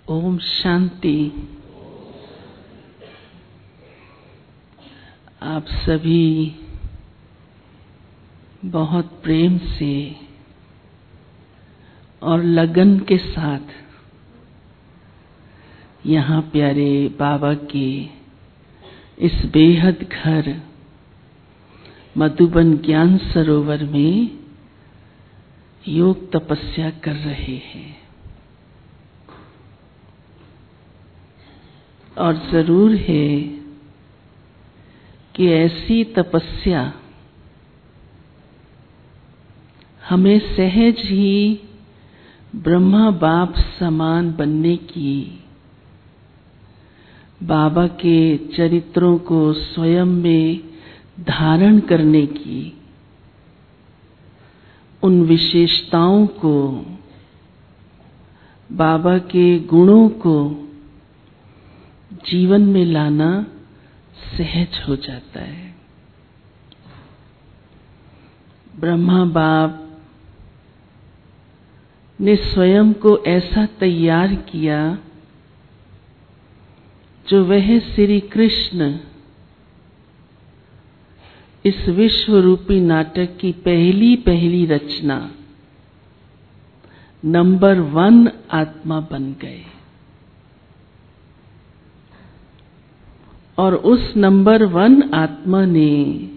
ओम शांति। आप सभी बहुत प्रेम से और लगन के साथ यहाँ प्यारे बाबा के इस बेहद घर मधुबन ज्ञान सरोवर में योग तपस्या कर रहे हैं। और जरूर है कि ऐसी तपस्या हमें सहज ही ब्रह्मा बाप समान बनने की, बाबा के चरित्रों को स्वयं में धारण करने की, उन विशेषताओं को, बाबा के गुणों को जीवन में लाना सहज हो जाता है। ब्रह्मा बाप ने स्वयं को ऐसा तैयार किया जो वह श्री कृष्ण इस विश्व रूपी नाटक की पहली रचना नंबर 1 आत्मा बन गए। और उस नंबर 1 आत्मा ने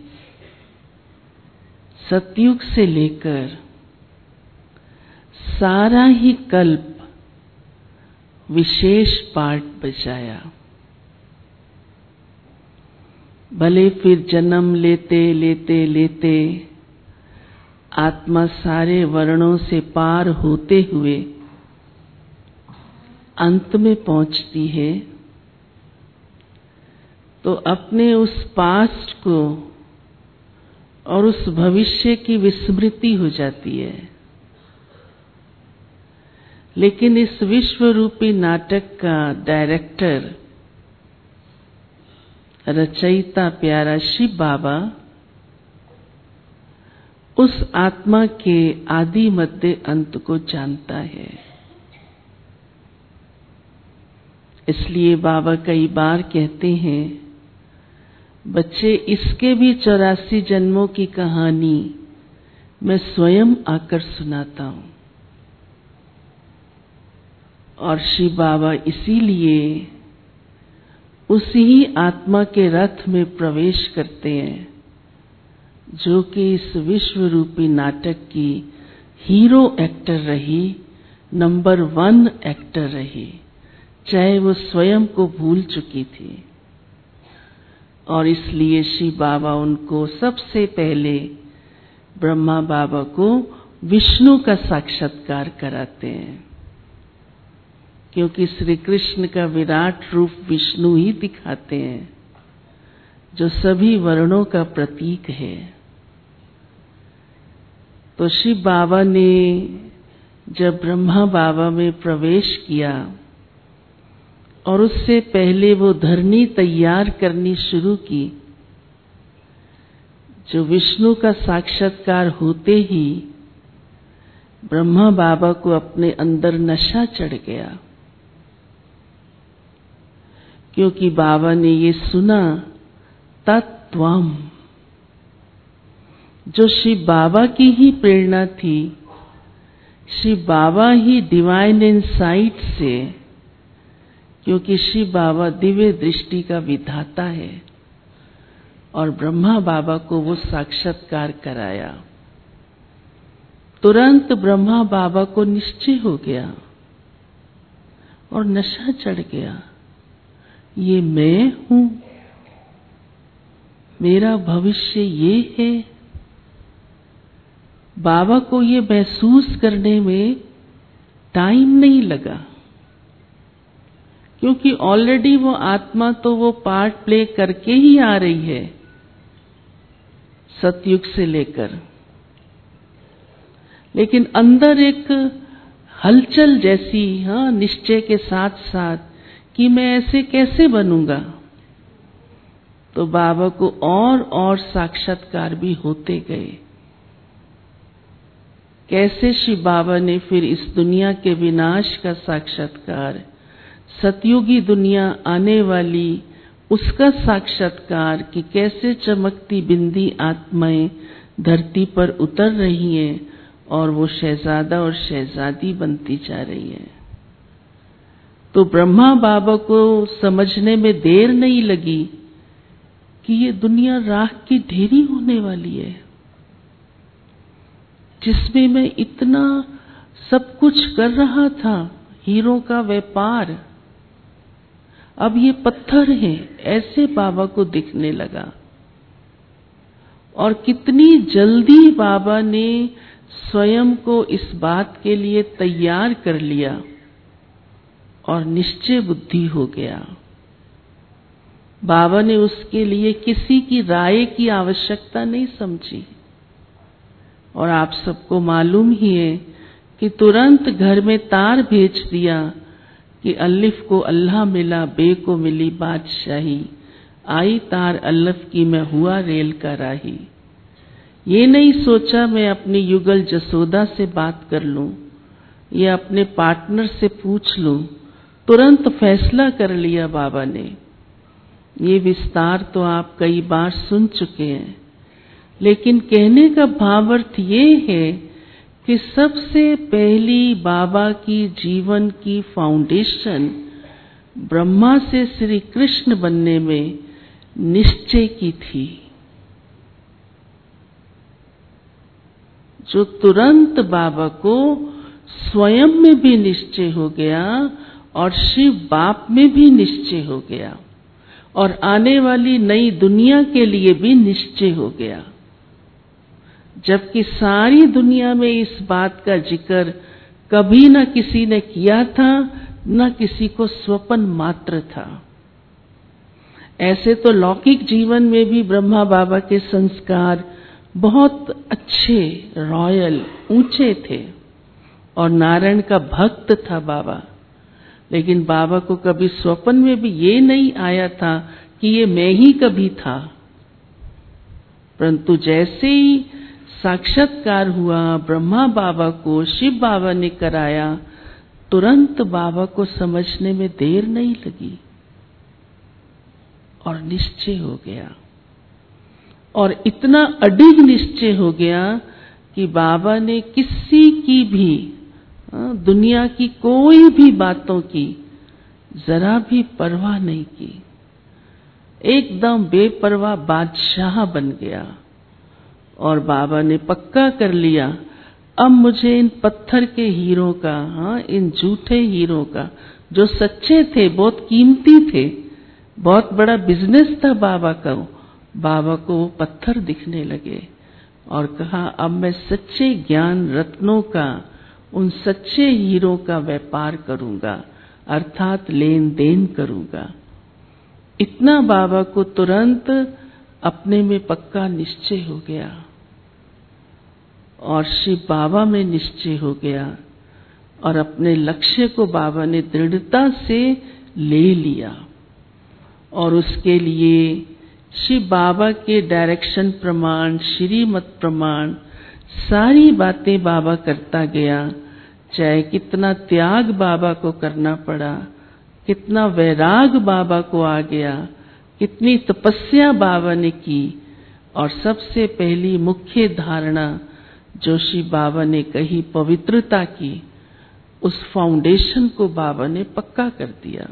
सतयुग से लेकर सारा ही कल्प विशेष पार्ट बजाया। भले फिर जन्म लेते लेते लेते आत्मा सारे वर्णों से पार होते हुए अंत में पहुंचती है, तो अपने उस पास्ट को और उस भविष्य की विस्मृति हो जाती है। लेकिन इस विश्व रूपी नाटक का डायरेक्टर, रचयिता प्यारा शिव बाबा उस आत्मा के आदि मध्य अंत को जानता है। इसलिए बाबा कई बार कहते हैं, बच्चे इसके भी 84 जन्मों की कहानी मैं स्वयं आकर सुनाता हूं। और शिव बाबा इसीलिए उसी ही आत्मा के रथ में प्रवेश करते हैं जो कि इस विश्व रूपी नाटक की हीरो एक्टर रही, नंबर 1 एक्टर रही, चाहे वो स्वयं को भूल चुकी थी। और इसलिए शिव बाबा उनको सबसे पहले ब्रह्मा बाबा को विष्णु का साक्षात्कार कराते हैं, क्योंकि श्री कृष्ण का विराट रूप विष्णु ही दिखाते हैं जो सभी वर्णों का प्रतीक है। तो शिव बाबा ने जब ब्रह्मा बाबा में प्रवेश किया और उससे पहले वो धरनी तैयार करनी शुरू की, जो विष्णु का साक्षात्कार होते ही ब्रह्मा बाबा को अपने अंदर नशा चढ़ गया, क्योंकि बाबा ने ये सुना तत्त्वम, जो शिव बाबा की ही प्रेरणा थी। शिव बाबा ही डिवाइन इनसाइट से, क्योंकि शिव बाबा दिव्य दृष्टि का विधाता है, और ब्रह्मा बाबा को वो साक्षात्कार कराया। तुरंत ब्रह्मा बाबा को निश्चय हो गया और नशा चढ़ गया, ये मैं हूं, मेरा भविष्य ये है। बाबा को ये महसूस करने में टाइम नहीं लगा, क्योंकि ऑलरेडी वो आत्मा तो वो पार्ट प्ले करके ही आ रही है सतयुग से लेकर। लेकिन अंदर एक हलचल जैसी, निश्चय के साथ साथ कि मैं ऐसे कैसे बनूंगा, तो बाबा को और साक्षात्कार भी होते गए। कैसे शिव बाबा ने फिर इस दुनिया के विनाश का साक्षात्कार सतयुगी दुनिया आने वाली उसका साक्षात्कार कि कैसे चमकती बिंदी आत्माएं धरती पर उतर रही हैं और वो शहजादा और शहजादी बनती जा रही है। तो ब्रह्मा बाबा को समझने में देर नहीं लगी कि ये दुनिया राख की ढेरी होने वाली है, जिसमें मैं इतना सब कुछ कर रहा था, हीरों का व्यापार, अब ये पत्थर हैं, ऐसे बाबा को दिखने लगा। और कितनी जल्दी बाबा ने स्वयं को इस बात के लिए तैयार कर लिया और निश्चय बुद्धि हो गया। बाबा ने उसके लिए किसी की राय की आवश्यकता नहीं समझी। और आप सबको मालूम ही है कि तुरंत घर में तार भेज दिया कि अलिफ को अल्लाह मिला, बे को मिली बादशाही, आई तार अल्लफ की मैं हुआ रेल का राही। ये नहीं सोचा मैं अपनी युगल जसोदा से बात कर लूं या अपने पार्टनर से पूछ लूं, तुरंत फैसला कर लिया बाबा ने। ये विस्तार तो आप कई बार सुन चुके हैं, लेकिन कहने का भावार्थ ये है कि सबसे पहली बाबा की जीवन की फाउंडेशन ब्रह्मा से श्री कृष्ण बनने में निश्चय की थी, जो तुरंत बाबा को स्वयं में भी निश्चय हो गया और शिव बाप में भी निश्चय हो गया और आने वाली नई दुनिया के लिए भी निश्चय हो गया। जबकि सारी दुनिया में इस बात का जिक्र कभी न किसी ने किया था, न किसी को स्वप्न मात्र था। ऐसे तो लौकिक जीवन में भी ब्रह्मा बाबा के संस्कार बहुत अच्छे, रॉयल, ऊंचे थे और नारायण का भक्त था बाबा। लेकिन बाबा को कभी स्वप्न में भी ये नहीं आया था कि ये मैं ही कभी था। परंतु जैसे ही साक्षात्कार हुआ, ब्रह्मा बाबा को शिव बाबा ने कराया, तुरंत बाबा को समझने में देर नहीं लगी और निश्चय हो गया। और इतना अडिग निश्चय हो गया कि बाबा ने किसी की भी, दुनिया की कोई भी बातों की जरा भी परवाह नहीं की, एकदम बेपरवाह बादशाह बन गया। और बाबा ने पक्का कर लिया, अब मुझे इन पत्थर के हीरों का, इन झूठे हीरों का, जो सच्चे थे, बहुत कीमती थे, बहुत बड़ा बिजनेस था बाबा का, बाबा को वो पत्थर दिखने लगे और कहा अब मैं सच्चे ज्ञान रत्नों का, उन सच्चे हीरों का व्यापार करूंगा, अर्थात लेन देन करूंगा। इतना बाबा को तुरंत अपने में पक्का निश्चय हो गया और शिव बाबा में निश्चय हो गया और अपने लक्ष्य को बाबा ने दृढ़ता से ले लिया। और उसके लिए शिव बाबा के डायरेक्शन प्रमाण, श्रीमत प्रमाण, सारी बातें बाबा करता गया। चाहे कितना त्याग बाबा को करना पड़ा, कितना वैराग बाबा को आ गया, कितनी तपस्या बाबा ने की। और सबसे पहली मुख्य धारणा जो शिव बाबा ने कही, पवित्रता की, उस फाउंडेशन को बाबा ने पक्का कर दिया।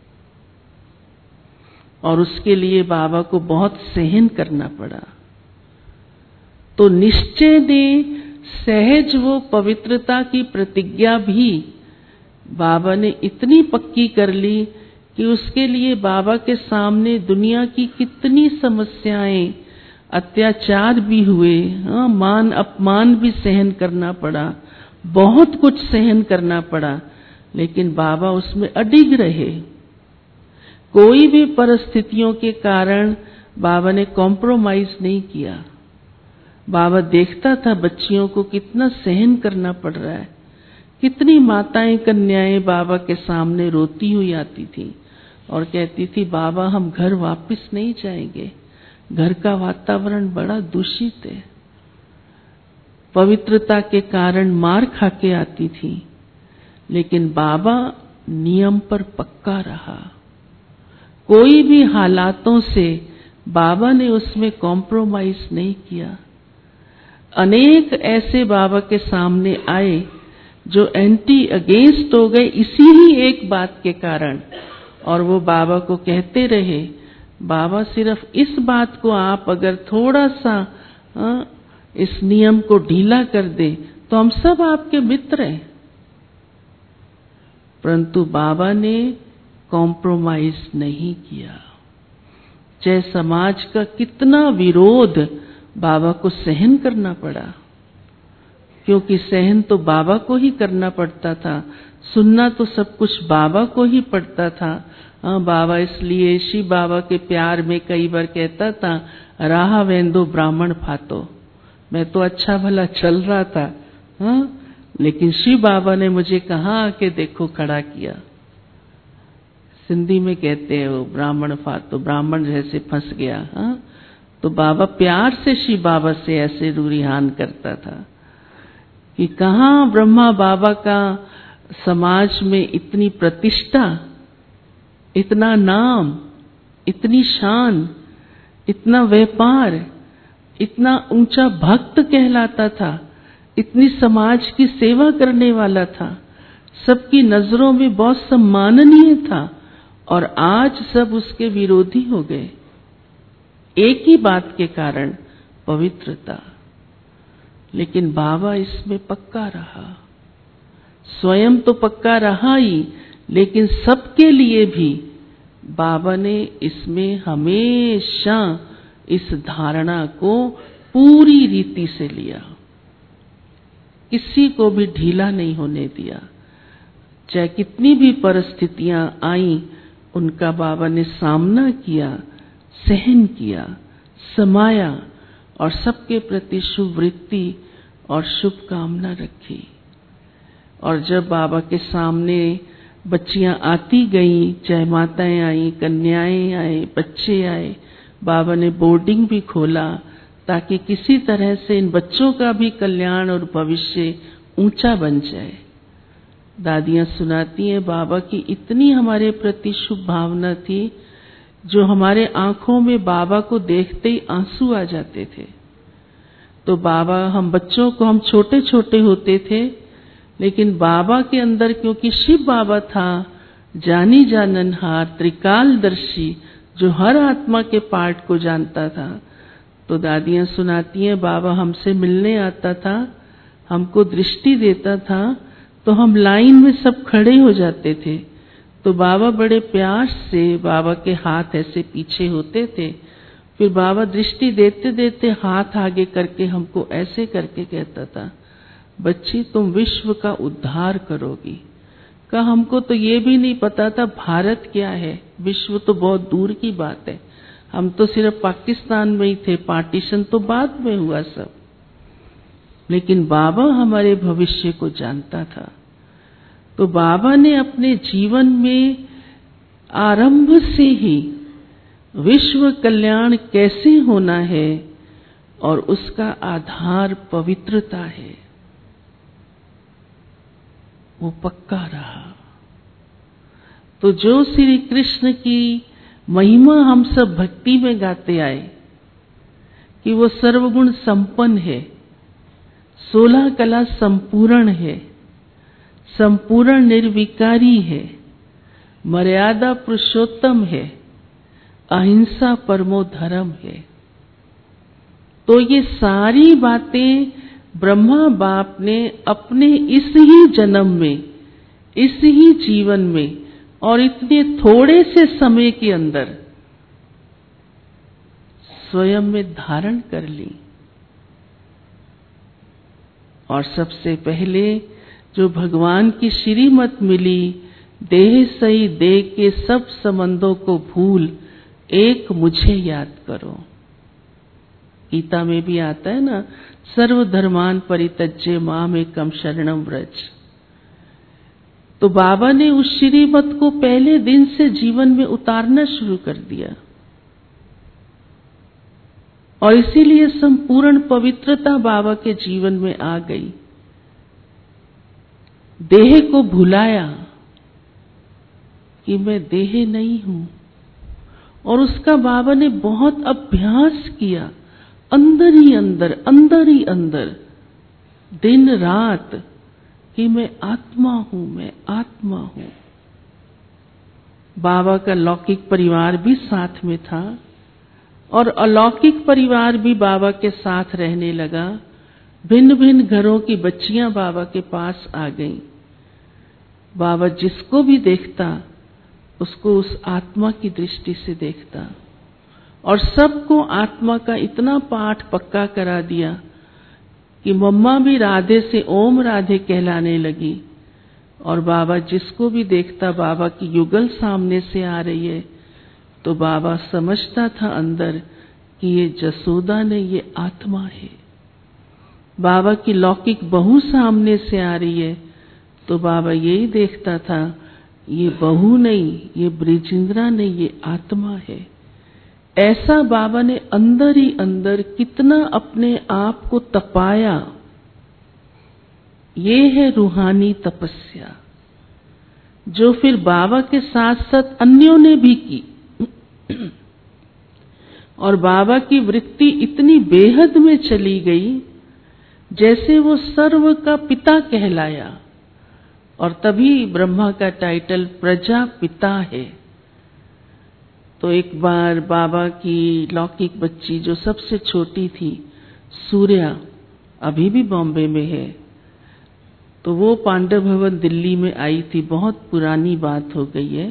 और उसके लिए बाबा को बहुत सहन करना पड़ा। तो निश्चय ने सहज वो पवित्रता की प्रतिज्ञा भी बाबा ने इतनी पक्की कर ली कि उसके लिए बाबा के सामने दुनिया की कितनी समस्याएं, अत्याचार भी हुए, मान अपमान भी सहन करना पड़ा, बहुत कुछ सहन करना पड़ा, लेकिन बाबा उसमें अडिग रहे। कोई भी परिस्थितियों के कारण बाबा ने कॉम्प्रोमाइज नहीं किया। बाबा देखता था बच्चियों को कितना सहन करना पड़ रहा है, कितनी माताएं कन्याएं बाबा के सामने रोती हुई आती थी और कहती थी बाबा हम घर वापस नहीं जाएंगे, घर का वातावरण बड़ा दूषित है। पवित्रता के कारण मार खा के आती थी, लेकिन बाबा नियम पर पक्का रहा। कोई भी हालातों से बाबा ने उसमें कॉम्प्रोमाइज नहीं किया। अनेक ऐसे बाबा के सामने आए जो एंटी अगेंस्ट हो गए इसी ही एक बात के कारण, और वो बाबा को कहते रहे, बाबा सिर्फ इस बात को आप अगर थोड़ा सा इस नियम को ढीला कर दे तो हम सब आपके मित्र हैं। परंतु बाबा ने कॉम्प्रोमाइज नहीं किया। चाहे समाज का कितना विरोध बाबा को सहन करना पड़ा, क्योंकि सहन तो बाबा को ही करना पड़ता था, सुनना तो सब कुछ बाबा को ही पड़ता था। बाबा इसलिए शिव बाबा के प्यार में कई बार कहता था, राह वेंदो ब्राह्मण फातो। मैं तो अच्छा भला चल रहा था, लेकिन शिव बाबा ने मुझे कहाँ आके देखो खड़ा किया। सिंधी में कहते हैं वो ब्राह्मण फातो, ब्राह्मण जैसे फंस गया। तो बाबा प्यार से शिव बाबा से ऐसे रूरिहान करता था कि कहाँ ब्रह्मा बाबा का समाज में इतनी प्रतिष्ठा, इतना नाम, इतनी शान, इतना व्यापार, इतना ऊंचा भक्त कहलाता था, इतनी समाज की सेवा करने वाला था, सबकी नजरों में बहुत सम्माननीय था, और आज सब उसके विरोधी हो गए एक ही बात के कारण, पवित्रता। लेकिन बाबा इसमें पक्का रहा, स्वयं तो पक्का रहा ही, लेकिन सबके लिए भी बाबा ने इसमें हमेशा इस धारणा को पूरी रीति से लिया, किसी को भी ढीला नहीं होने दिया। चाहे कितनी भी परिस्थितियां आई, उनका बाबा ने सामना किया, सहन किया, समाया, और सबके प्रति शुभ वृत्ति और शुभकामना रखी। और जब बाबा के सामने बच्चियां आती गईं, चाहे माताएं आई, कन्याएं आए, बच्चे आए, बाबा ने बोर्डिंग भी खोला ताकि किसी तरह से इन बच्चों का भी कल्याण और भविष्य ऊंचा बन जाए। दादियां सुनाती हैं, बाबा की इतनी हमारे प्रति शुभ भावना थी, जो हमारे आंखों में बाबा को देखते ही आंसू आ जाते थे। तो बाबा, हम बच्चों को, हम छोटे छोटे होते थे, लेकिन बाबा के अंदर, क्योंकि शिव बाबा था जानी जाननहार, त्रिकालदर्शी, जो हर आत्मा के पार्ट को जानता था। तो दादियां सुनाती हैं, बाबा हमसे मिलने आता था, हमको दृष्टि देता था, तो हम लाइन में सब खड़े हो जाते थे। तो बाबा बड़े प्यार से, बाबा के हाथ ऐसे पीछे होते थे, फिर बाबा दृष्टि देते देते हाथ आगे करके हमको ऐसे करके कहता था, बच्ची तुम विश्व का उद्धार करोगी। का हमको तो ये भी नहीं पता था भारत क्या है, विश्व तो बहुत दूर की बात है, हम तो सिर्फ पाकिस्तान में ही थे, पार्टीशन तो बाद में हुआ सब। लेकिन बाबा हमारे भविष्य को जानता था। तो बाबा ने अपने जीवन में आरंभ से ही विश्व कल्याण कैसे होना है, और उसका आधार पवित्रता है, वो पक्का रहा। तो जो श्री कृष्ण की महिमा हम सब भक्ति में गाते आए कि वो सर्वगुण संपन्न है, 16 कला संपूर्ण है, संपूर्ण निर्विकारी है, मर्यादा पुरुषोत्तम है, अहिंसा परमो धर्म है। तो ये सारी बातें ब्रह्मा बाप ने अपने इस ही जन्म में, इस ही जीवन में, और इतने थोड़े से समय के अंदर स्वयं में धारण कर ली। और सबसे पहले जो भगवान की श्रीमत मिली, देह सही देह के सब संबंधों को भूल, एक मुझे याद करो। गीता में भी आता है ना, सर्वधर्मान परित्यज्य माम एकम शरणम व्रज। तो बाबा ने उस श्रीमत को पहले दिन से जीवन में उतारना शुरू कर दिया, और इसीलिए संपूर्ण पवित्रता बाबा के जीवन में आ गई। देह को भुलाया, कि मैं देह नहीं हूं। और उसका बाबा ने बहुत अभ्यास किया, अंदर ही अंदर, दिन रात, कि मैं आत्मा हूं, मैं आत्मा हूं। बाबा का लौकिक परिवार भी साथ में था और अलौकिक परिवार भी बाबा के साथ रहने लगा। भिन्न भिन्न घरों की बच्चियां बाबा के पास आ गईं। बाबा जिसको भी देखता उसको उस आत्मा की दृष्टि से देखता और सबको आत्मा का इतना पाठ पक्का करा दिया कि मम्मा भी राधे से ओम राधे कहलाने लगी। और बाबा जिसको भी देखता, बाबा की युगल सामने से आ रही है तो बाबा समझता था अंदर कि ये जसोदा नहीं, ये आत्मा है। बाबा की लौकिक बहू सामने से आ रही है तो बाबा यही देखता था, ये बहू नहीं, ये ब्रिजिंद्रा नहीं, ये आत्मा है। ऐसा बाबा ने अंदर ही अंदर कितना अपने आप को तपाया। ये है रूहानी तपस्या, जो फिर बाबा के साथ साथ अन्यों ने भी की। और बाबा की वृत्ति इतनी बेहद में चली गई जैसे वो सर्व का पिता कहलाया। और तभी ब्रह्मा का टाइटल प्रजापिता है। तो एक बार बाबा की लौकिक बच्ची जो सबसे छोटी थी, सूर्या, अभी भी बॉम्बे में है, तो वो पांडव भवन दिल्ली में आई थी। बहुत पुरानी बात हो गई है,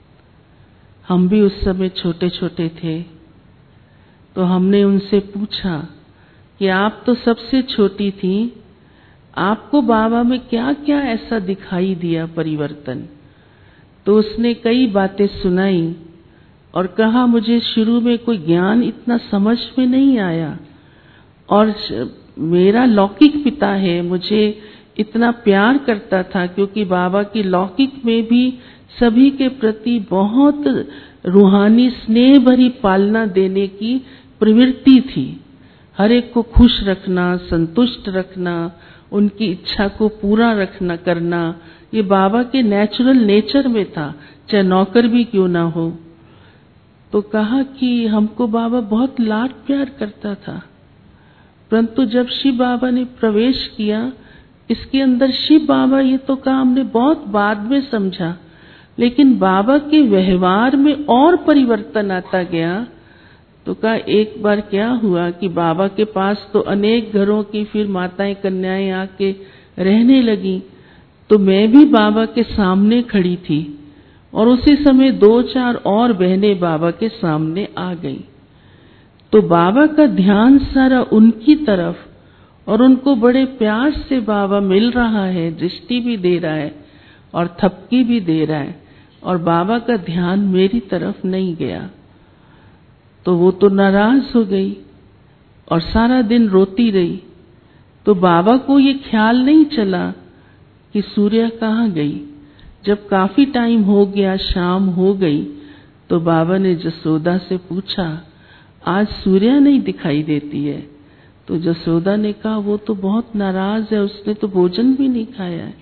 हम भी उस समय छोटे छोटे थे। तो हमने उनसे पूछा कि आप तो सबसे छोटी थी, आपको बाबा में क्या क्या ऐसा दिखाई दिया परिवर्तन? तो उसने कई बातें सुनाई और कहा, मुझे शुरू में कोई ज्ञान इतना समझ में नहीं आया और मेरा लौकिक पिता है, मुझे इतना प्यार करता था क्योंकि बाबा की लौकिक में भी सभी के प्रति बहुत रूहानी स्नेह भरी पालना देने की प्रवृत्ति थी। हर एक को खुश रखना, संतुष्ट रखना, उनकी इच्छा को पूरा करना, ये बाबा के नेचुरल नेचर में था, चाहे नौकर भी क्यों ना हो। तो कहा कि हमको बाबा बहुत लाड प्यार करता था, परंतु जब शिव बाबा ने प्रवेश किया इसके अंदर, शिव बाबा, ये तो कहा हमने बहुत बाद में समझा, लेकिन बाबा के व्यवहार में और परिवर्तन आता गया। तो कहा एक बार क्या हुआ कि बाबा के पास तो अनेक घरों की फिर माताएं कन्याएं आके रहने लगी। तो मैं भी बाबा के सामने खड़ी थी और उसी समय 2-4 और बहनें बाबा के सामने आ गईं। तो बाबा का ध्यान सारा उनकी तरफ, और उनको बड़े प्यार से बाबा मिल रहा है, दृष्टि भी दे रहा है और थपकी भी दे रहा है, और बाबा का ध्यान मेरी तरफ नहीं गया। तो वो तो नाराज हो गई और सारा दिन रोती रही। तो बाबा को ये ख्याल नहीं चला कि सूर्या कहाँ गई। जब काफी टाइम हो गया, शाम हो गई, तो बाबा ने जसोदा से पूछा, आज सूर्या नहीं दिखाई देती है। तो जसोदा ने कहा, वो तो बहुत नाराज है, उसने तो भोजन भी नहीं खाया है।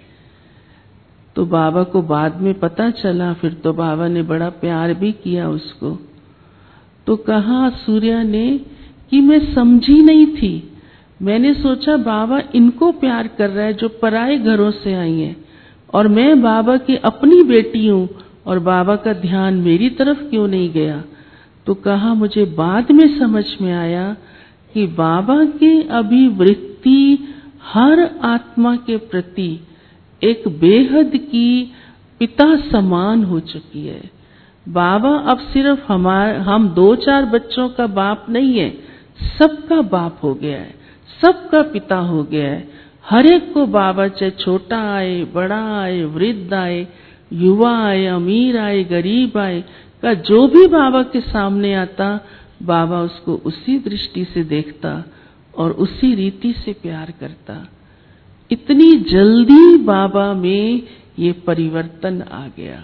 तो बाबा को बाद में पता चला, फिर तो बाबा ने बड़ा प्यार भी किया उसको। तो कहा सूर्या ने कि मैं समझी नहीं थी, मैंने सोचा बाबा इनको प्यार कर रहा है जो पराए घरों से आई हैं, और मैं बाबा की अपनी बेटी हूं और बाबा का ध्यान मेरी तरफ क्यों नहीं गया। तो कहा मुझे बाद में समझ में आया कि बाबा की अभिवृत्ति हर आत्मा के प्रति एक बेहद की पिता समान हो चुकी है। बाबा अब सिर्फ हम 2-4 बच्चों का बाप नहीं है, सबका बाप हो गया है, सबका पिता हो गया है। हर एक को बाबा, चाहे छोटा आए, बड़ा आए, वृद्ध आए, युवा आए, अमीर आए, गरीब आए, का जो भी बाबा के सामने आता, बाबा उसको उसी दृष्टि से देखता और उसी रीति से प्यार करता। इतनी जल्दी बाबा में ये परिवर्तन आ गया।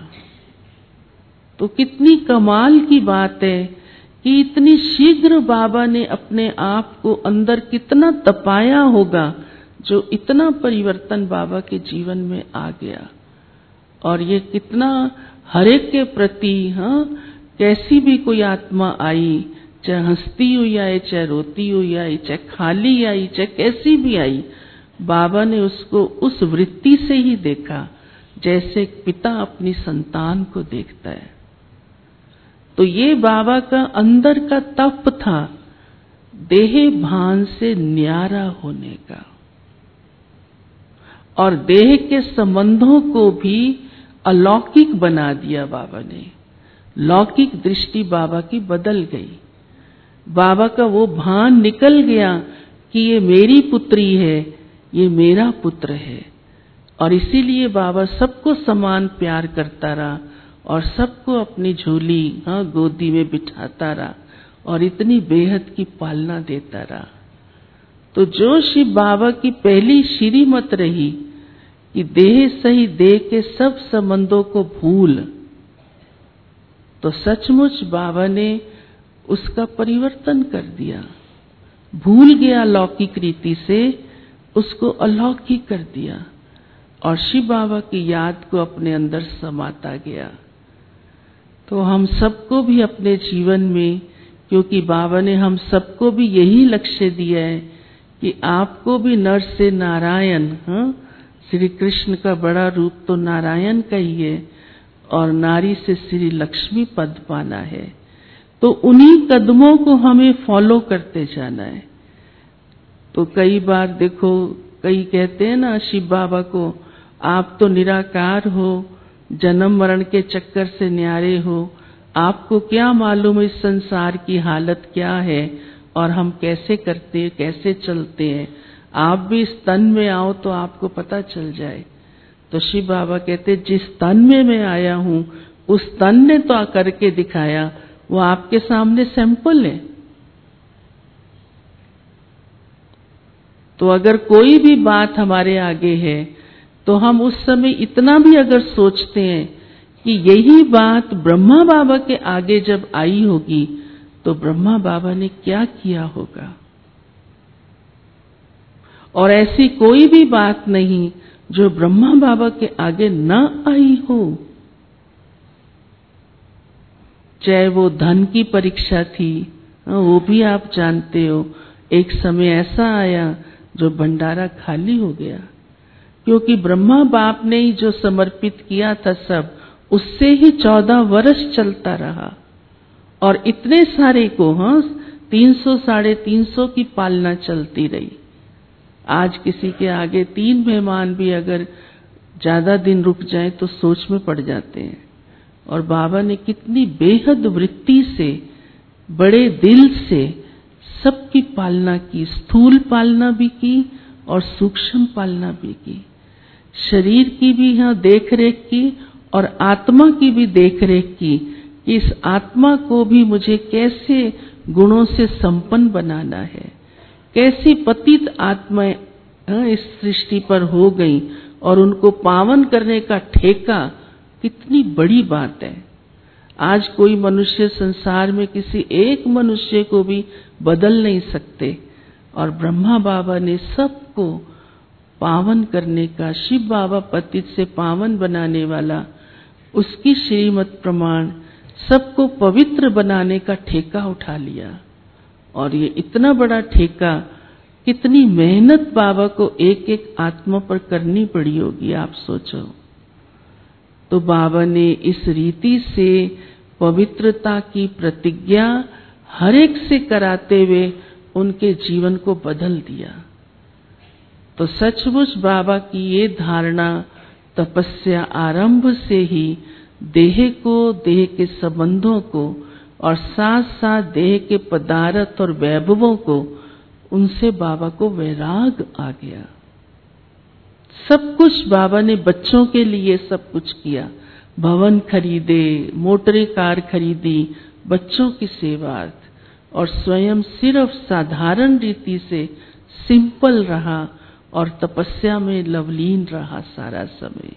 तो कितनी कमाल की बात है कि इतनी शीघ्र बाबा ने अपने आप को अंदर कितना तपाया होगा, जो इतना परिवर्तन बाबा के जीवन में आ गया। और ये कितना हर एक के प्रति, कैसी भी कोई आत्मा आई, चाहे हंसती हुई आई, चाहे रोती हुई आई, चाहे खाली आई, चाहे कैसी भी आई, बाबा ने उसको उस वृत्ति से ही देखा जैसे एक पिता अपनी संतान को देखता है। तो ये बाबा का अंदर का तप था, देह भान से न्यारा होने का, और देह के संबंधों को भी अलौकिक बना दिया बाबा ने। लौकिक दृष्टि बाबा की बदल गई। बाबा का वो भान निकल गया कि ये मेरी पुत्री है, ये मेरा पुत्र है, और इसीलिए बाबा सबको समान प्यार करता रहा और सबको अपनी झोली, गोदी में बिठाता रहा और इतनी बेहद की पालना देता रहा। तो जो शिव बाबा की पहली श्रीमत रही कि देह सही देह के सब संबंधों को भूल, तो सचमुच बाबा ने उसका परिवर्तन कर दिया। भूल गया लौकिक रीति से, उसको अलौकिक कर दिया और शिव बाबा की याद को अपने अंदर समाता गया। तो हम सबको भी अपने जीवन में, क्योंकि बाबा ने हम सबको भी यही लक्ष्य दिया है कि आपको भी नर से नारायण, श्री कृष्ण का बड़ा रूप तो नारायण का ही है, और नारी से श्री लक्ष्मी पद पाना है। तो उन्हीं कदमों को हमें फॉलो करते जाना है। तो कई बार देखो, कई कहते हैं ना शिव बाबा को, आप तो निराकार हो, जन्म मरण के चक्कर से न्यारे हो, आपको क्या मालूम इस संसार की हालत क्या है और हम कैसे करते हैं, कैसे चलते हैं। आप भी इस तन में आओ तो आपको पता चल जाए। तो शिव बाबा कहते, जिस तन में मैं आया हूं उस तन ने तो करके दिखाया, वो आपके सामने सैंपल है। तो अगर कोई भी बात हमारे आगे है तो हम उस समय इतना भी अगर सोचते हैं कि यही बात ब्रह्मा बाबा के आगे जब आई होगी तो ब्रह्मा बाबा ने क्या किया होगा। और ऐसी कोई भी बात नहीं जो ब्रह्मा बाबा के आगे न आई हो। चाहे वो धन की परीक्षा थी, वो भी आप जानते हो, एक समय ऐसा आया जो भंडारा खाली हो गया, क्योंकि ब्रह्मा बाप ने ही जो समर्पित किया था सब, उससे ही 14 वर्ष चलता रहा और इतने सारे को 300 साढ़े 300 की पालना चलती रही। आज किसी के आगे 3 मेहमान भी अगर ज्यादा दिन रुक जाएं तो सोच में पड़ जाते हैं। और बाबा ने कितनी बेहद वृत्ति से, बड़े दिल से सबकी पालना की, स्थूल पालना भी की और सूक्ष्म पालना भी की, शरीर की भी देख रेख की और आत्मा की भी देख रेख की कि इस आत्मा को भी मुझे कैसे गुणों से संपन्न बनाना है। कैसी पतित आत्माएं इस सृष्टि पर हो गई और उनको पावन करने का ठेका कितनी बड़ी बात है। आज कोई मनुष्य संसार में किसी एक मनुष्य को भी बदल नहीं सकते, और ब्रह्मा बाबा ने सबको पावन करने का, शिव बाबा पतित से पावन बनाने वाला, उसकी श्रीमत प्रमाण सबको पवित्र बनाने का ठेका उठा लिया। और ये इतना बड़ा ठेका, कितनी मेहनत बाबा को एक एक आत्मा पर करनी पड़ी होगी, आप सोचो। तो बाबा ने इस रीति से पवित्रता की प्रतिज्ञा हर एक से कराते हुए उनके जीवन को बदल दिया। तो सचमुच बाबा की ये धारणा तपस्या आरंभ से ही देह को, देह के संबंधों को और साथ साथ देह के पदार्थ और वैभवों को, उनसे बाबा को वैराग आ गया। सब कुछ बाबा ने बच्चों के लिए सब कुछ किया, भवन खरीदे, मोटरें कार खरीदी बच्चों की सेवार्थ, और स्वयं सिर्फ साधारण रीति से सिंपल रहा और तपस्या में लवलीन रहा सारा समय।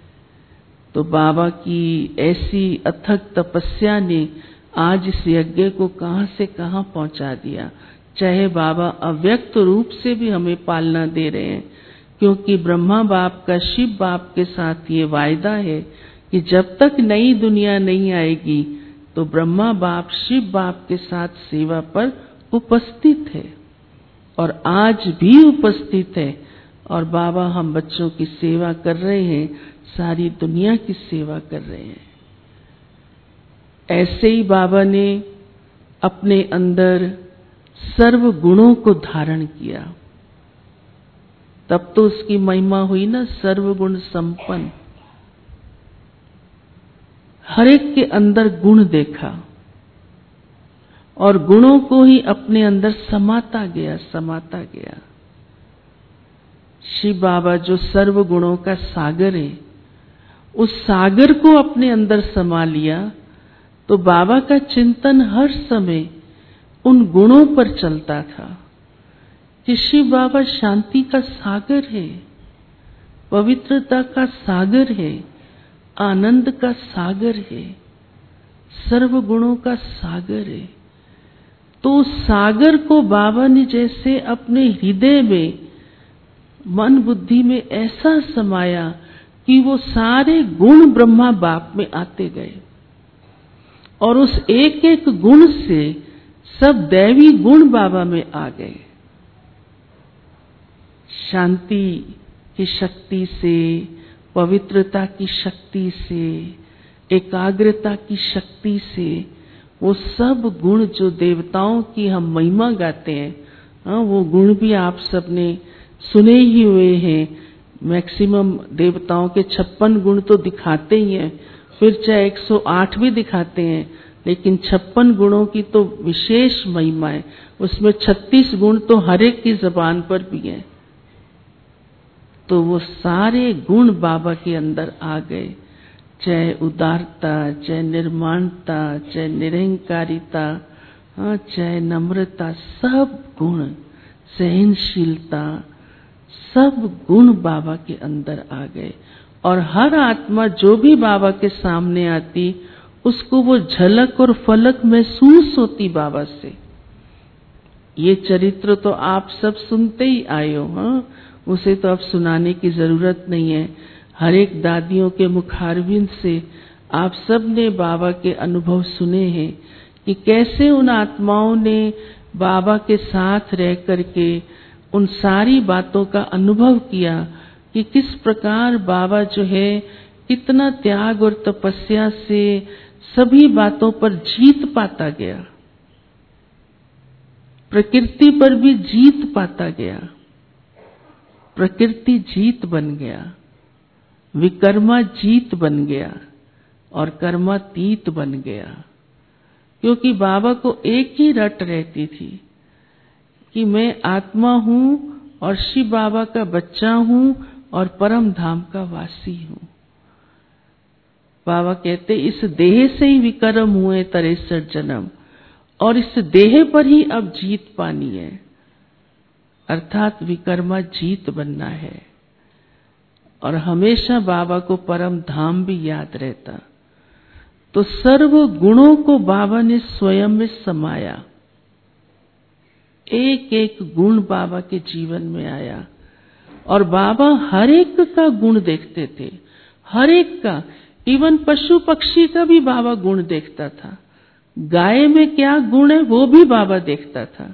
तो बाबा की ऐसी अथक तपस्या ने आज इस यज्ञ को कहां से कहां पहुंचा दिया। चाहे बाबा अव्यक्त रूप से भी हमें पालना दे रहे हैं, क्योंकि ब्रह्मा बाप का शिव बाप के साथ ये वायदा है कि जब तक नई दुनिया नहीं आएगी तो ब्रह्मा बाप शिव बाप के साथ सेवा पर उपस्थित है और आज भी उपस्थित है। और बाबा हम बच्चों की सेवा कर रहे हैं, सारी दुनिया की सेवा कर रहे हैं। ऐसे ही बाबा ने अपने अंदर सर्व गुणों को धारण किया, तब तो उसकी महिमा हुई ना, सर्वगुण संपन्न। हर एक के अंदर गुण देखा और गुणों को ही अपने अंदर समाता गया। शिव बाबा जो सर्व गुणों का सागर है, उस सागर को अपने अंदर समा लिया, तो बाबा का चिंतन हर समय उन गुणों पर चलता था कि शिव बाबा शांति का सागर है, पवित्रता का सागर है, आनंद का सागर है, सर्व गुणों का सागर है। तो उस सागर को बाबा ने जैसे अपने हृदय में, मन बुद्धि में ऐसा समाया कि वो सारे गुण ब्रह्मा बाप में आते गए और उस एक एक गुण से सब दैवी गुण बाबा में आ गए। शांति की शक्ति से, पवित्रता की शक्ति से, एकाग्रता की शक्ति से वो सब गुण जो देवताओं की हम महिमा गाते हैं, वो गुण भी आप सबने सुने ही हुए हैं। मैक्सिमम देवताओं के 56 गुण तो दिखाते ही हैं, फिर चाहे 108 भी दिखाते हैं, लेकिन 56 गुणों की तो विशेष महिमा है। उसमें 36 गुण तो हर एक की जबान पर भी हैं। तो वो सारे गुण बाबा के अंदर आ गए, चाहे उदारता, चाहे निर्माणता, चाहे निरहंकारिता, चाहे नम्रता, सब गुण, सहनशीलता, सब गुण बाबा के अंदर आ गए। और हर आत्मा जो भी बाबा के सामने आती, उसको वो झलक और फलक महसूस होती बाबा से। ये चरित्र तो आप सब सुनते ही आए हो, उसे तो अब सुनाने की जरूरत नहीं है। हर एक दादियों के मुखारविंद से आप सब ने बाबा के अनुभव सुने हैं कि कैसे उन आत्माओं ने बाबा के साथ रह करके उन सारी बातों का अनुभव किया कि किस प्रकार बाबा जो है कितना त्याग और तपस्या से सभी बातों पर जीत पाता गया, प्रकृति पर भी जीत पाता गया, प्रकृति जीत बन गया, विकर्मा जीत बन गया और कर्मातीत बन गया। क्योंकि बाबा को एक ही रट रहती थी कि मैं आत्मा हूं और शिव बाबा का बच्चा हूं और परम धाम का वासी हूं। बाबा कहते इस देह से ही विकर्म हुए 63 जन्म और इस देह पर ही अब जीत पानी है, अर्थात विकर्मा जीत बनना है। और हमेशा बाबा को परम धाम भी याद रहता। तो सर्व गुणों को बाबा ने स्वयं में समाया, एक एक गुण बाबा के जीवन में आया और बाबा हर एक का गुण देखते थे, हर एक का, इवन पशु पक्षी का भी बाबा गुण देखता था। गाय में क्या गुण है वो भी बाबा देखता था।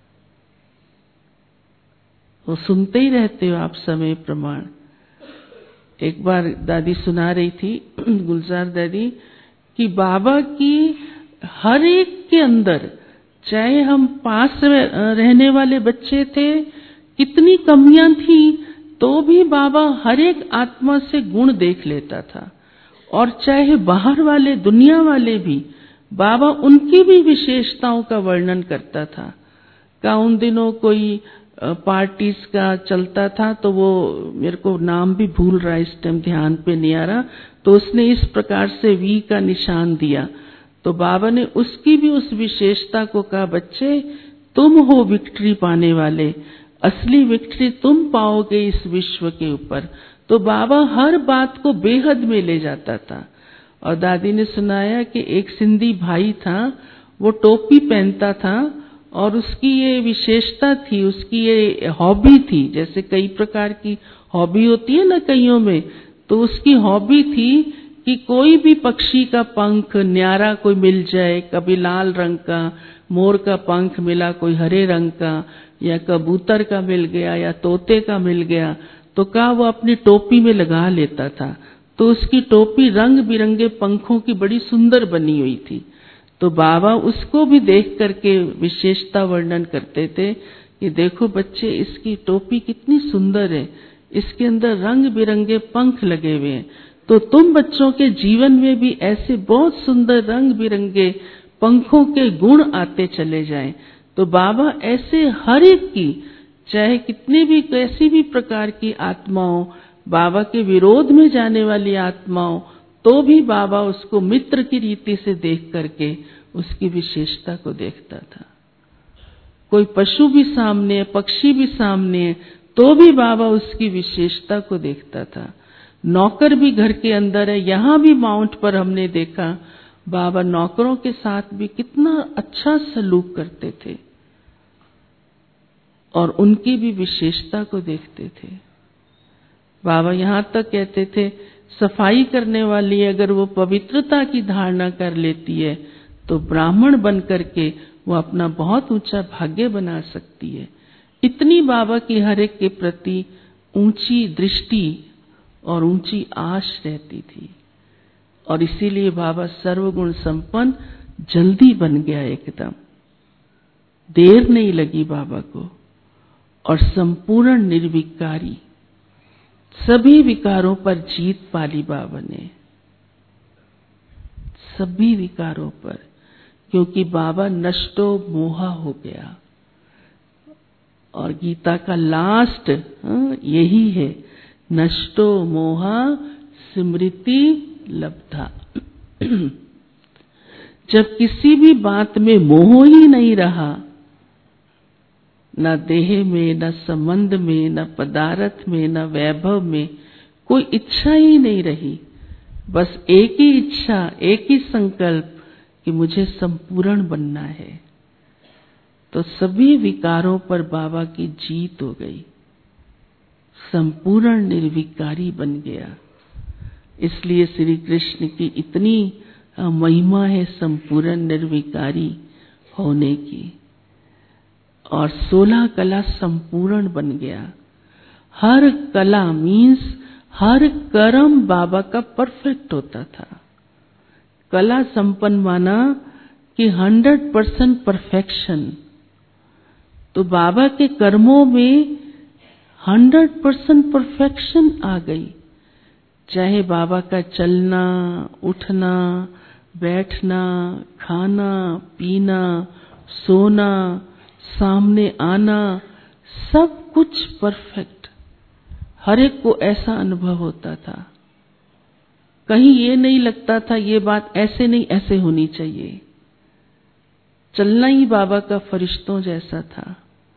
वो सुनते ही रहते हो आप समय प्रमाण। एक बार दादी सुना रही थी, गुलजार दादी, कि बाबा की हर एक के अंदर, चाहे हम पास रहने वाले बच्चे थे, कितनी कमियां थी, तो भी बाबा हर एक आत्मा से गुण देख लेता था। और चाहे बाहर वाले, दुनिया वाले भी, बाबा उनकी भी विशेषताओं का वर्णन करता था। उन दिनों कोई पार्टीज का चलता था, तो वो मेरे को नाम भी भूल रहा है इस टाइम, ध्यान पे नहीं आ रहा, तो उसने इस प्रकार से वी का निशान दिया। तो बाबा ने उसकी भी उस विशेषता को कहा, बच्चे तुम हो विक्ट्री पाने वाले, असली विक्ट्री तुम पाओगे इस विश्व के ऊपर। तो बाबा हर बात को बेहद में ले जाता था। और दादी ने सुनाया कि एक सिंधी भाई था, वो टोपी पहनता था और उसकी ये विशेषता थी, उसकी ये हॉबी थी, जैसे कई प्रकार की हॉबी होती है ना कईयों में, तो उसकी हॉबी थी कि कोई भी पक्षी का पंख न्यारा कोई मिल जाए, कभी लाल रंग का मोर का पंख मिला, कोई हरे रंग का, या कबूतर का मिल गया या तोते का मिल गया, तो क्या वो अपनी टोपी में लगा लेता था। तो उसकी टोपी रंग बिरंगे पंखों की बड़ी सुंदर बनी हुई थी। तो बाबा उसको भी देख करके विशेषता वर्णन करते थे कि देखो बच्चे, इसकी टोपी कितनी सुंदर है, इसके अंदर रंग बिरंगे पंख लगे हुए हैं। तो तुम बच्चों के जीवन में भी ऐसे बहुत सुंदर रंग बिरंगे पंखों के गुण आते चले जाएं। तो बाबा ऐसे हर एक की, चाहे कितनी भी कैसी भी प्रकार की आत्माओं, बाबा के विरोध में जाने वाली आत्माओं, तो भी बाबा उसको मित्र की रीति से देख करके उसकी विशेषता को देखता था। कोई पशु भी सामने है, पक्षी भी सामने है, तो भी बाबा उसकी विशेषता को देखता था। नौकर भी घर के अंदर है, यहाँ भी माउंट पर हमने देखा बाबा नौकरों के साथ भी कितना अच्छा सलूक करते थे और उनकी भी विशेषता को देखते थे। बाबा यहाँ तक कहते थे, सफाई करने वाली अगर वो पवित्रता की धारणा कर लेती है तो ब्राह्मण बन करके वो अपना बहुत ऊंचा भाग्य बना सकती है। इतनी बाबा की हर एक के प्रति ऊंची दृष्टि और ऊंची आश रहती थी, और इसीलिए बाबा सर्वगुण संपन्न जल्दी बन गया, एकदम देर नहीं लगी बाबा को, और संपूर्ण निर्विकारी, सभी विकारों पर जीत पाली बाबा ने, सभी विकारों पर, क्योंकि बाबा नष्टो मोहा हो गया। और गीता का लास्ट यही है, नष्टो मोहा स्मृति लब्धा। जब किसी भी बात में मोह ही नहीं रहा, न देह में, न संबंध में, न पदार्थ में, न वैभव में, कोई इच्छा ही नहीं रही, बस एक ही इच्छा, एक ही संकल्प कि मुझे संपूर्ण बनना है, तो सभी विकारों पर बाबा की जीत हो गई, संपूर्ण निर्विकारी बन गया। इसलिए श्री कृष्ण की इतनी महिमा है संपूर्ण निर्विकारी होने की। और 16 कला संपूर्ण बन गया। हर कला मीन्स हर कर्म बाबा का परफेक्ट होता था। कला संपन्न माना कि 100% परफेक्शन। तो बाबा के कर्मों में 100% परफेक्शन आ गई। चाहे बाबा का चलना, उठना, बैठना, खाना, पीना, सोना, सामने आना, सब कुछ परफेक्ट। हर एक को ऐसा अनुभव होता था। कहीं ये नहीं लगता था ये बात ऐसे नहीं ऐसे होनी चाहिए। चलना ही बाबा का फरिश्तों जैसा था।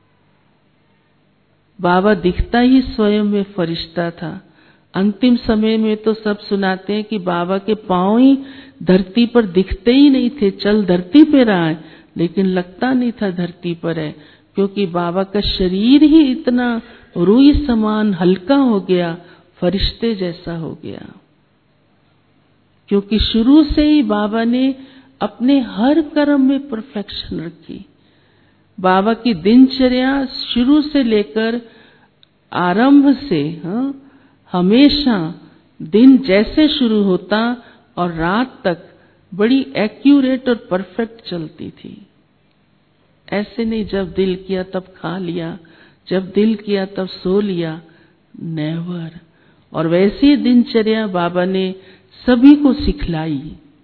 बाबा दिखता ही स्वयं में फरिश्ता था। अंतिम समय में तो सब सुनाते हैं कि बाबा के पांव ही धरती पर दिखते ही नहीं थे। चल धरती पे रहा है लेकिन लगता नहीं था धरती पर है, क्योंकि बाबा का शरीर ही इतना रूई समान हल्का हो गया, फरिश्ते जैसा हो गया। क्योंकि शुरू से ही बाबा ने अपने हर कर्म में परफेक्शन रखी। बाबा की दिनचर्या शुरू से लेकर आरंभ से हमेशा दिन जैसे शुरू होता और रात तक बड़ी एक्यूरेट और परफेक्ट चलती थी। ऐसे नहीं जब दिल किया तब खा लिया, जब दिल किया तब सो लिया, नेवर। और वैसी दिनचर्या बाबा ने सभी को सिखलाई।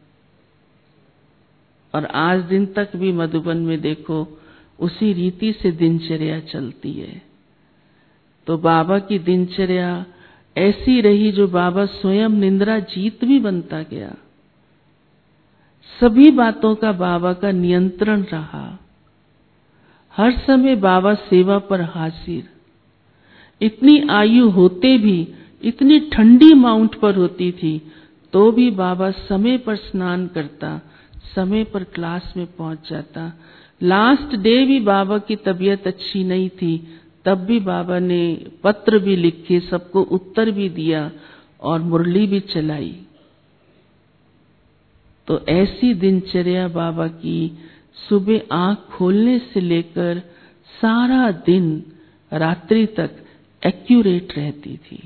और आज दिन तक भी मधुबन में देखो उसी रीति से दिनचर्या चलती है। तो बाबा की दिनचर्या ऐसी रही जो बाबा स्वयं निंद्रा जीत भी बनता गया। सभी बातों का बाबा का नियंत्रण रहा। हर समय बाबा सेवा पर हाजिर। इतनी आयु होते भी इतनी ठंडी माउंट पर होती थी तो भी बाबा समय पर स्नान करता, समय पर क्लास में पहुंच जाता। लास्ट डे भी बाबा की तबीयत अच्छी नहीं थी, तब भी बाबा ने पत्र भी लिखे, सबको उत्तर भी दिया और मुरली भी चलाई। तो ऐसी दिनचर्या बाबा की सुबह आंख खोलने से लेकर सारा दिन रात्रि तक एक्यूरेट रहती थी।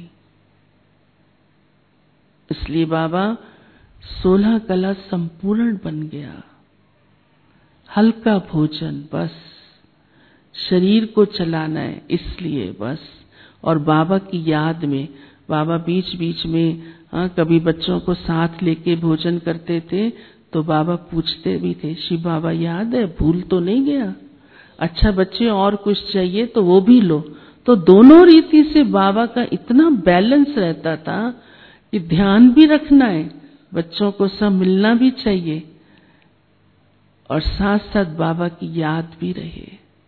इसलिए बाबा 16 कला संपूर्ण बन गया। हल्का भोजन बस, शरीर को चलाना है इसलिए बस, और बाबा की याद में बाबा बीच बीच में कभी बच्चों को साथ लेके भोजन करते थे तो बाबा पूछते भी थे, शिव बाबा याद है, भूल तो नहीं गया? अच्छा बच्चे और कुछ चाहिए तो वो भी लो। तो दोनों रीति से बाबा का इतना बैलेंस रहता था कि ध्यान भी रखना है, बच्चों को सब मिलना भी चाहिए और साथ साथ बाबा की याद भी रहे।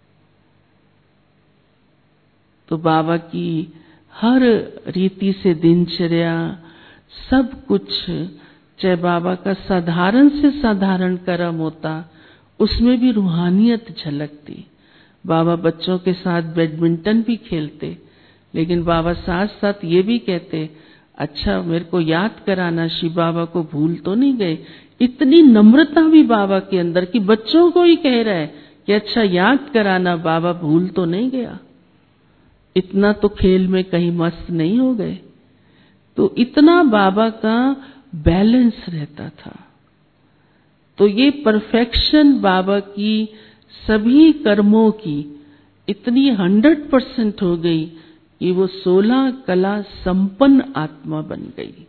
तो बाबा की हर रीति से दिनचर्या सब कुछ, चाहे बाबा का साधारण से साधारण कर्म होता, उसमें भी रूहानियत झलकती। बाबा बच्चों के साथ बैडमिंटन भी खेलते, लेकिन बाबा साथ साथ ये भी कहते, अच्छा मेरे को याद कराना, शिव बाबा को भूल तो नहीं गए। इतनी नम्रता भी बाबा के अंदर कि बच्चों को ही कह रहा है कि अच्छा याद कराना, बाबा भूल तो नहीं गया। इतना तो खेल में कहीं मस्त नहीं हो गए। तो इतना बाबा का बैलेंस रहता था। तो ये परफेक्शन बाबा की सभी कर्मों की इतनी 100% हो गई कि वो 16 कला संपन्न आत्मा बन गई।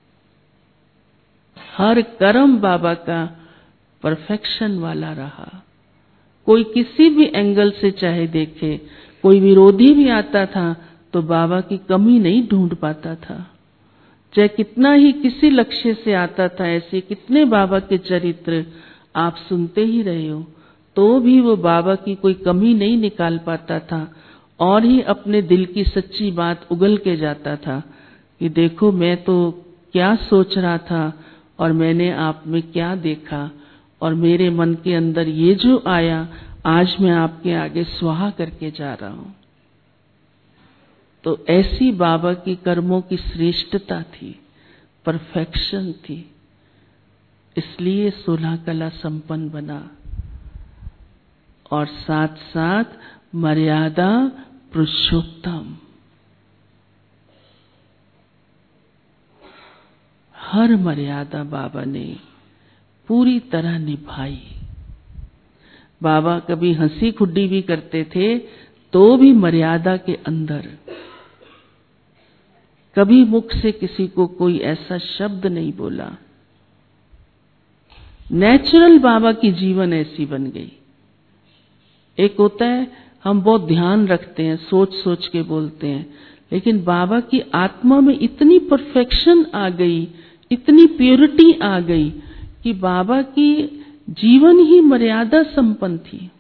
हर कर्म बाबा का परफेक्शन वाला रहा। कोई किसी भी एंगल से चाहे देखे, कोई विरोधी भी आता था तो बाबा की कमी नहीं ढूंढ पाता था। चाहे कितना ही किसी लक्ष्य से आता था, ऐसे कितने बाबा के चरित्र आप सुनते ही रहे हो, तो भी वो बाबा की कोई कमी नहीं निकाल पाता था और ही अपने दिल की सच्ची बात उगल के जाता था कि देखो मैं तो क्या सोच रहा था और मैंने आप में क्या देखा, और मेरे मन के अंदर ये जो आया आज मैं आपके आगे स्वाहा करके जा रहा हूं। तो ऐसी बाबा की कर्मों की श्रेष्ठता थी, परफेक्शन थी, इसलिए 16 कला संपन्न बना। और साथ साथ मर्यादा पुरुषोत्तम, हर मर्यादा बाबा ने पूरी तरह निभाई। बाबा कभी हंसी खुड्डी भी करते थे तो भी मर्यादा के अंदर, कभी मुख से किसी को कोई ऐसा शब्द नहीं बोला। नेचुरल बाबा की जीवन ऐसी बन गई। एक होता है हम बहुत ध्यान रखते हैं, सोच सोच के बोलते हैं, लेकिन बाबा की आत्मा में इतनी परफेक्शन आ गई, इतनी प्योरिटी आ गई कि बाबा की जीवन ही मर्यादा संपन्न थी।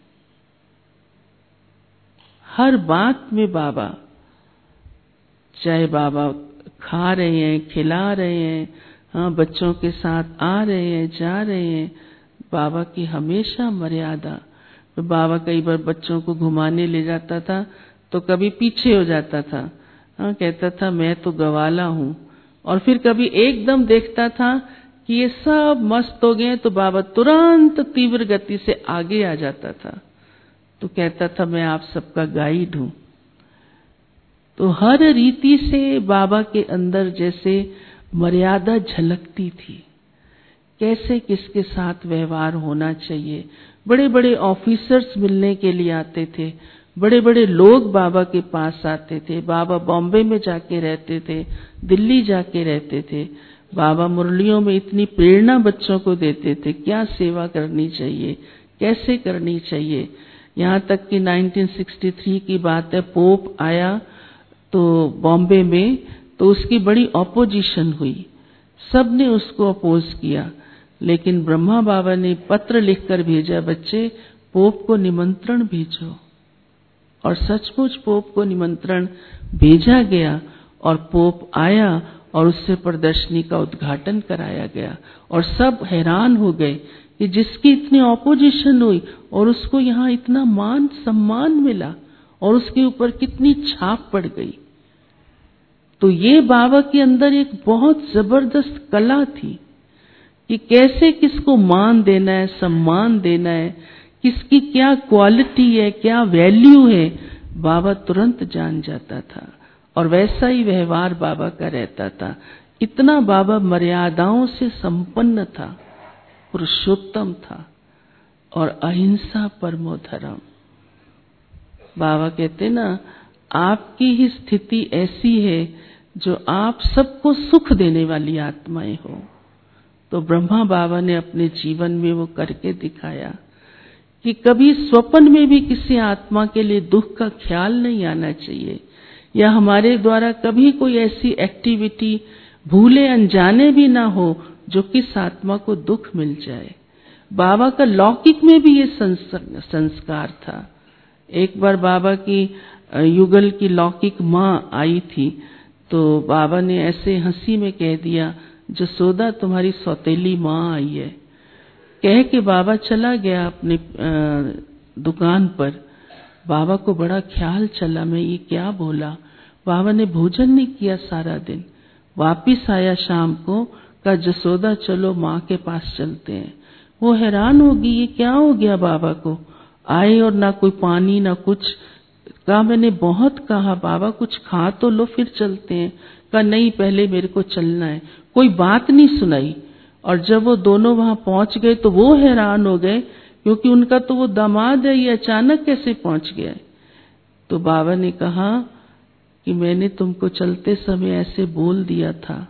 हर बात में बाबा, चाहे बाबा खा रहे हैं, खिला रहे हैं, हाँ बच्चों के साथ आ रहे हैं, जा रहे हैं, बाबा की हमेशा मर्यादा। तो बाबा कई बार बच्चों को घुमाने ले जाता था तो कभी पीछे हो जाता था, हाँ कहता था मैं तो गवाला हूं, और फिर कभी एकदम देखता था कि ये सब मस्त हो गए तो बाबा तुरंत तीव्र गति से आगे आ जाता था, तो कहता था मैं आप सबका गाइड हूं। तो हर रीति से बाबा के अंदर जैसे मर्यादा झलकती थी, कैसे किसके साथ व्यवहार होना चाहिए। बड़े बड़े ऑफिसर्स मिलने के लिए आते थे, बड़े बड़े लोग बाबा के पास आते थे। बाबा बॉम्बे में जाके रहते थे, दिल्ली जाके रहते थे। बाबा मुरलियों में इतनी प्रेरणा बच्चों को देते थे, क्या सेवा करनी चाहिए, कैसे करनी चाहिए। यहाँ तक कि 1963 की बात है, पोप आया तो बॉम्बे में, तो उसकी बड़ी ऑपोजिशन हुई, सब ने उसको अपोज किया, लेकिन ब्रह्मा बाबा ने पत्र लिखकर भेजा, बच्चे पोप को निमंत्रण भेजो। और सचमुच पोप को निमंत्रण भेजा गया और पोप आया और उससे प्रदर्शनी का उद्घाटन कराया गया, और सब हैरान हो गए कि जिसकी इतनी ऑपोजिशन हुई और उसको यहाँ इतना मान सम्मान मिला और उसके ऊपर कितनी छाप पड़ गई। तो ये बाबा के अंदर एक बहुत जबरदस्त कला थी कि कैसे किसको मान देना है, सम्मान देना है, किसकी क्या क्वालिटी है, क्या वैल्यू है, बाबा तुरंत जान जाता था। और वैसा ही व्यवहार बाबा का रहता था। इतना बाबा मर्यादाओं से संपन्न था, पुरुषोत्तम था और अहिंसा परमो धर्म। बाबा कहते ना, आपकी ही स्थिति ऐसी है जो आप सबको सुख देने वाली आत्माएं हो। तो ब्रह्मा बाबा ने अपने जीवन में वो करके दिखाया कि कभी स्वप्न में भी किसी आत्मा के लिए दुख का ख्याल नहीं आना चाहिए, या हमारे द्वारा कभी कोई ऐसी एक्टिविटी भूले अनजाने भी ना हो जो किस आत्मा को दुख मिल जाए। बाबा का लौकिक में भी ये संस्कार था। एक बार बाबा की युगल की लौकिक माँ आई थी, तो बाबा ने ऐसे हंसी में कह दिया, जसोदा तुम्हारी सौतेली माँ आई है। कह के बाबा चला गया अपनी दुकान पर। बाबा को बड़ा ख्याल चला, मैं ये क्या बोला। बाबा ने भोजन नहीं किया सारा दिन। वापिस आया शाम को, कहा जसोदा चलो माँ के पास चलते हैं। वो हैरान होगी, ये क्या हो गया बाबा को। आए और ना कोई पानी ना कुछ। कहा मैंने बहुत कहा बाबा कुछ खा तो लो फिर चलते हैं। कहा नहीं पहले मेरे को चलना है। कोई बात नहीं सुनाई। और जब वो दोनों वहां पहुंच गए तो वो हैरान हो गए, क्योंकि उनका तो वो दामाद है, ये अचानक कैसे पहुंच गया। तो बाबा ने कहा कि मैंने तुमको चलते समय ऐसे बोल दिया था।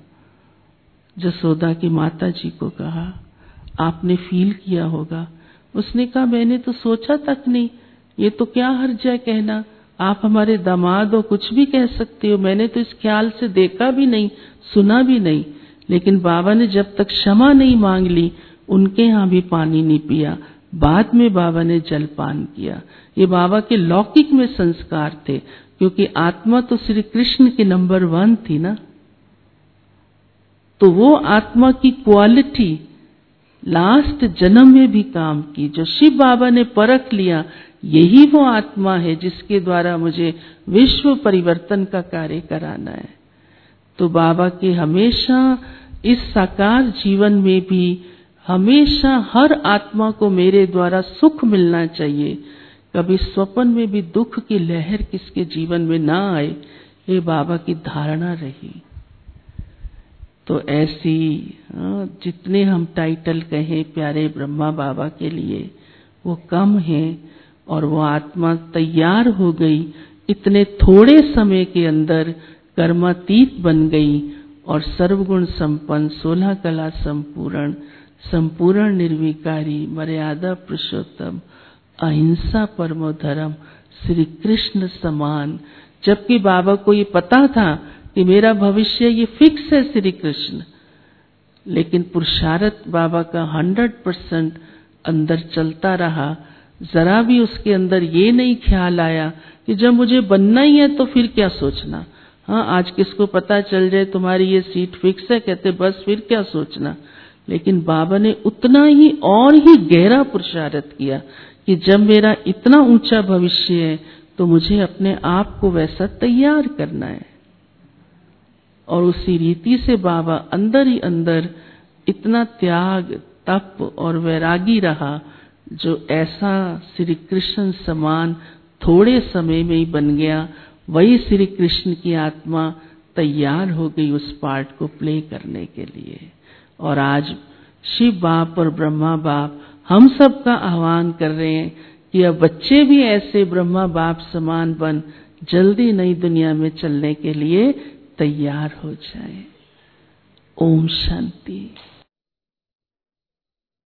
जसोदा की माता जी को कहा, आपने फील किया होगा। उसने कहा मैंने तो सोचा तक नहीं, ये तो क्या हर्ज है कहना, आप हमारे दामाद हो, कुछ भी कह सकते हो। मैंने तो इस ख्याल से देखा भी नहीं, सुना भी नहीं। लेकिन बाबा ने जब तक क्षमा नहीं मांग ली, उनके यहाँ भी पानी नहीं पिया। बाद में बाबा ने जलपान किया। ये बाबा के लौकिक में संस्कार थे, क्योंकि आत्मा तो श्री कृष्ण की नंबर 1 थी ना। तो वो आत्मा की क्वालिटी लास्ट जन्म में भी काम की, जो शिव बाबा ने परख लिया, यही वो आत्मा है जिसके द्वारा मुझे विश्व परिवर्तन का कार्य कराना है। तो बाबा के हमेशा इस साकार जीवन में भी हमेशा हर आत्मा को मेरे द्वारा सुख मिलना चाहिए, कभी स्वप्न में भी दुख की लहर किसके जीवन में ना आए, ये बाबा की धारणा रही। तो ऐसी जितने हम टाइटल कहें प्यारे ब्रह्मा बाबा के लिए वो कम है। और वो आत्मा तैयार हो गई, इतने थोड़े समय के अंदर कर्मातीत बन गई और सर्वगुण संपन्न, 16 कला संपूर्ण, संपूर्ण निर्विकारी, मर्यादा पुरुषोत्तम, अहिंसा परमो धर्म, श्री कृष्ण समान। जबकि बाबा को ये पता था कि मेरा भविष्य ये फिक्स है श्री कृष्ण, लेकिन पुरुषार्थ बाबा का 100% अंदर चलता रहा। जरा भी उसके अंदर ये नहीं ख्याल आया कि जब मुझे बनना ही है तो फिर क्या सोचना। हाँ, आज किसको पता चल जाए तुम्हारी ये सीट फिक्स है, कहते बस फिर क्या सोचना। लेकिन बाबा ने उतना ही और ही गहरा पुरुषार्थ किया कि जब मेरा इतना ऊंचा भविष्य है तो मुझे अपने आप को वैसा तैयार करना है। और उसी रीति से बाबा अंदर ही अंदर इतना त्याग, तप और वैरागी रहा, जो ऐसा श्री कृष्ण समान थोड़े समय में ही बन गया। वही श्री कृष्ण की आत्मा तैयार हो गई उस पार्ट को प्ले करने के लिए। और आज शिव बाप और ब्रह्मा बाप हम सब का आह्वान कर रहे हैं कि अब बच्चे भी ऐसे ब्रह्मा बाप समान बन जल्दी नई दुनिया में चलने के लिए तैयार हो जाए। ओम शांति।